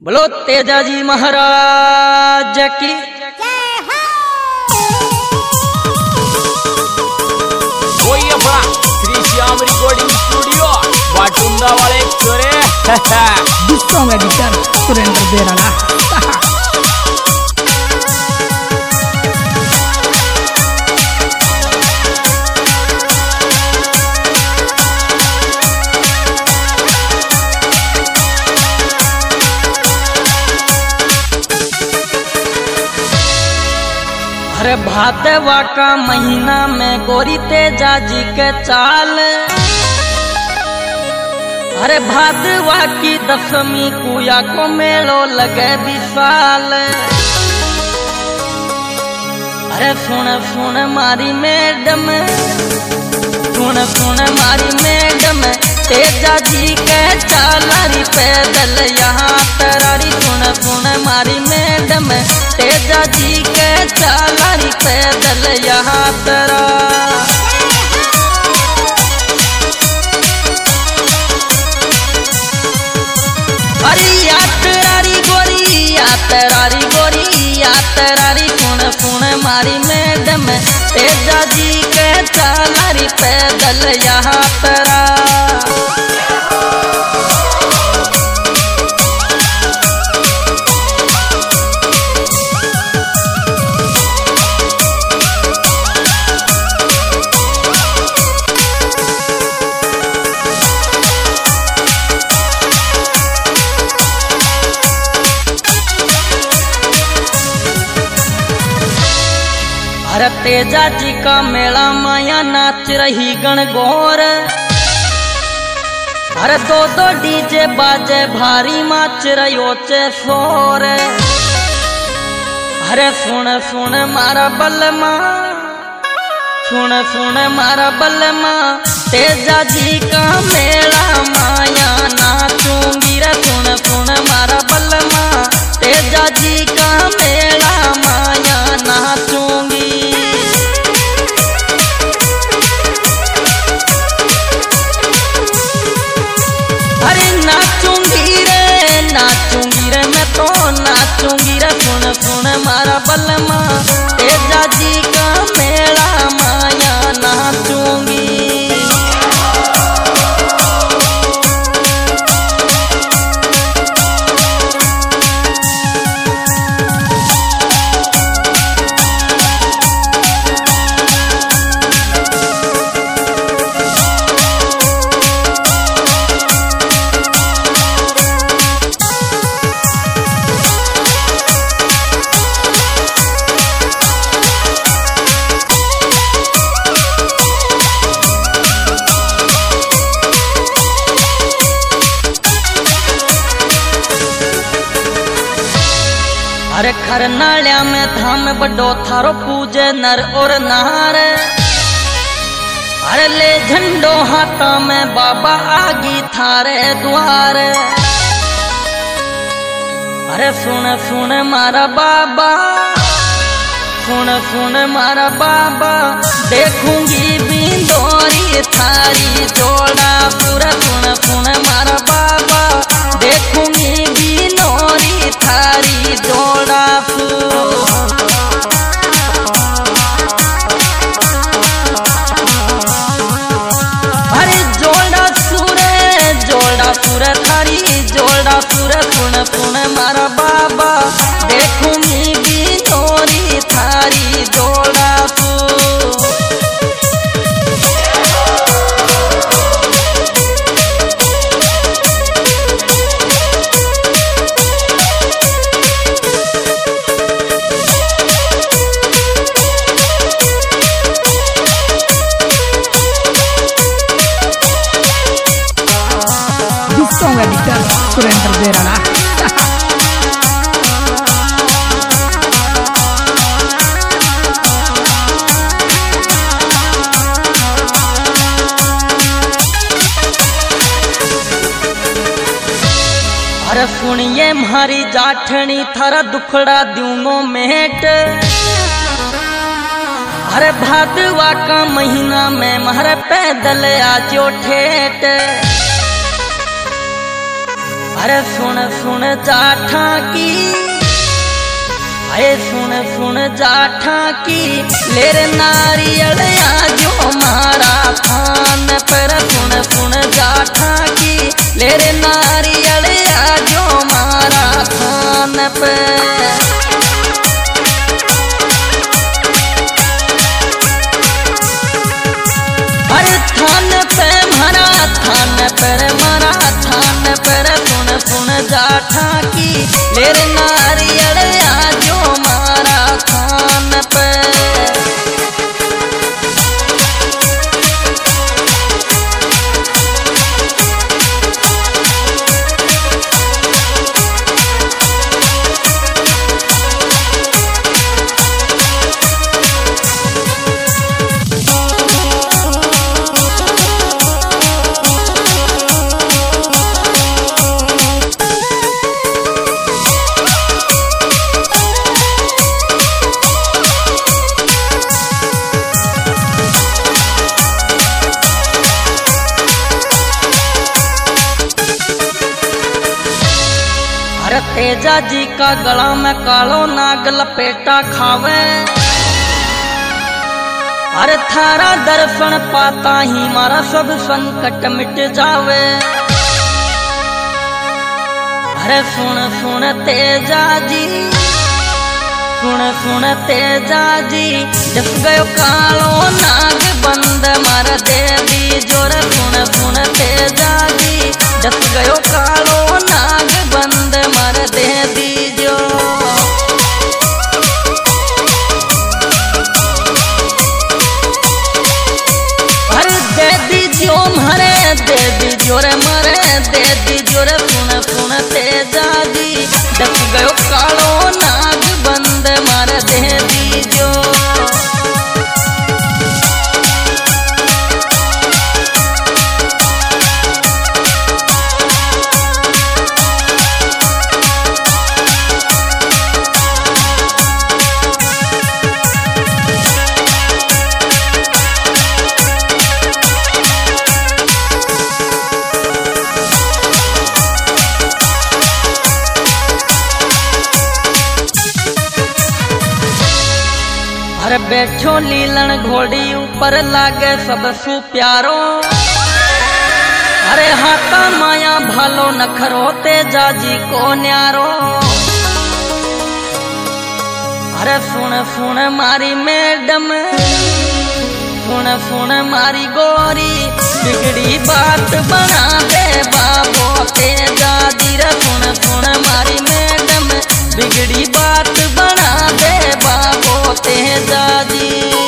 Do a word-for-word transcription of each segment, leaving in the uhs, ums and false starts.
बोलो तेजाजी महाराज की वही अपना श्री श्याम रिकॉर्डिंग स्टूडियो वाटुंगा वाले चोरे डिस्को में एडिटर सुरेंद्र बेराला। अरे भादवा का महीना में गोरी तेजा जी के चाल। अरे भादवा की दशमी कुया को मेलो लगे विशाल। अरे सुन सुन मारी मैडम, सुन सुन मारी मैडम, तेजा जी के चालारी पैदल यहाँ तरारी। सुन सुन मारी मैडम, तेजा जी के चालारी पैदल यहाँ तरा। अरे या तरारी गोरी, या तरारी गोरी, या तरारी। सुन सुन मारी मैडम, तेजा जी के चालारी पैदल यहाँ तरा। अरे तेजा जी का मेला माया नाच रही गणगौर। अरे दो दो डीजे बाजे भारी माच रही चे शोर। अरे सुन सुन मारा बलमा, सुन सुन मारा बलमा, तेजा जी का मेला माया नाचूंगी रे। सुन सुन मारा बलमा, तेजा जी का मेला माया नाचूंगी। अरे नाचूंगी रे, नाचूंगी रे, मैं तो नाचूंगी रे। सुन सुन मारा बलमा, तेजा जी का मेला माया नाचूंगी। अरे खरनाल्या में धाम बड़ो थारो पूजे नर और नार। अरे ले झंडो हाथा में बाबा आगी थारे द्वार। अरे सुन सुन मारा बाबा, सुन सुन मारा बाबा, देखूंगी बिंदोरी थारी जोड़ा पूरा। सुन सुन मारा बाबा, देखूंगी बिनोरी थारी जोड़ा। अरे जोड़ा सुरे, जोड़ा सुर थारी जोड़ा सुर। सुन सुन मारा बाबा, देखूंगी बिनोरी थारी जोड़ा सु। डिस्को में एडिटर सुरेंद्र बेराला। अरे सुनिए मारी जाठनी, थारा दुखड़ा दूंगो मेट। अरे भादवा का महीना में मारे पैदल आजो ठेठ। अरे सुन सुन जाठा की, अरे सुन सुन जाठा की, लेर नारियल आजो मारा थान पर। सुन सुन जाठा की, लेर नारियल आजो मारा थान पर। अरे थान पे मारा थान पर, मारा थान पर। सुन सुन जाठा की, लेर नारियल आजो मारा थान पर। अरे तेजा जी का गला में कालो नाग लपेटा खावे। अरे थारा दर्शन पाता ही मारा सब संकट मिट जावे। अरे सुन सुन तेजा जी, सुन सुन तेजा जी, जस गयो कालो नाग बंद मार दे दी जोर। सुन सुन तेजा जी, जस गयो कालो नाग बंद मार दे दीजो। अरे दे दीजियो मारे दे दीजियो रे मारे दे दीजियो रे। सुन सुन तेजा जी, जस गयो कालो नाग बंद मार दे दीजो। अरे बैठो लीलन घोड़ी ऊपर लागे सब सु प्यारो। अरे हाथा माया भालो नखरो तेजा जी को न्यारो। अरे सुन सुन मारी मैडम, सुन सुन मारी गोरी, बिगड़ी बात बना दे बाबो तेजा जी रे। सुन सुन मारी मैडम, बिगड़ी बात बना दे बाबो तेजा जी।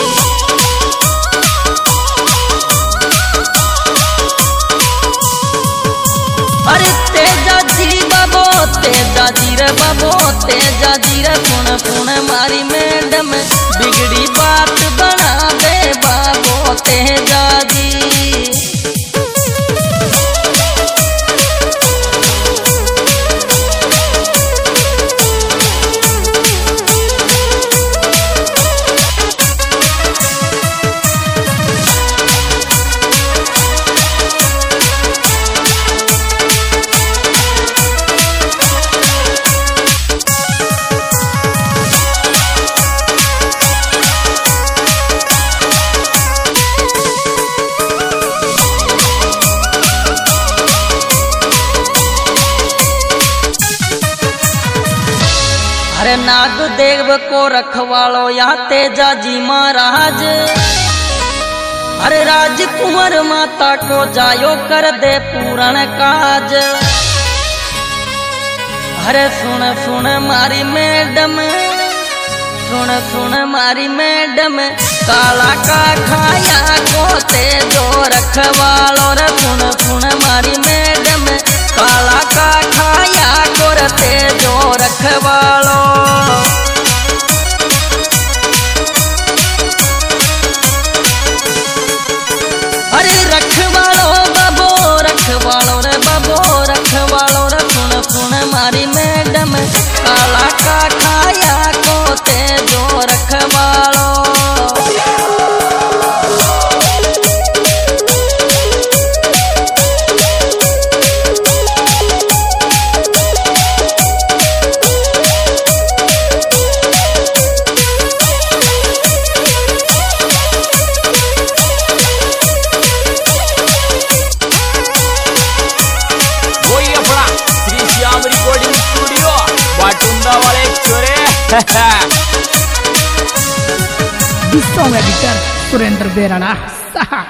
अरे तेजा जी बाबो तेजा जी रे, बाबो तेजा जी रे। सुन सुन मारी मैडम, बिगड़ी बात बना दे बाबो तेजा जी। अरे नाग देव को रखवालो या तेजा जी महाराज। अरे राजकुंवर माता को जायो कर दे पूर्ण काज। अरे सुन सुन मारी मैडम, सुन सुन मारी मैडम, काला का खाया को तेजो रखवालो रे। सुन सुन मारी मैडम, काला का खाया को तेजो रखवालो। अरे रखवालो बाबो रखवालो रे, बाबो रखवालो रे। सुन सुन मारी मैडम, काला का खाया को तेजो रखवालो। This song editor Surender Berala.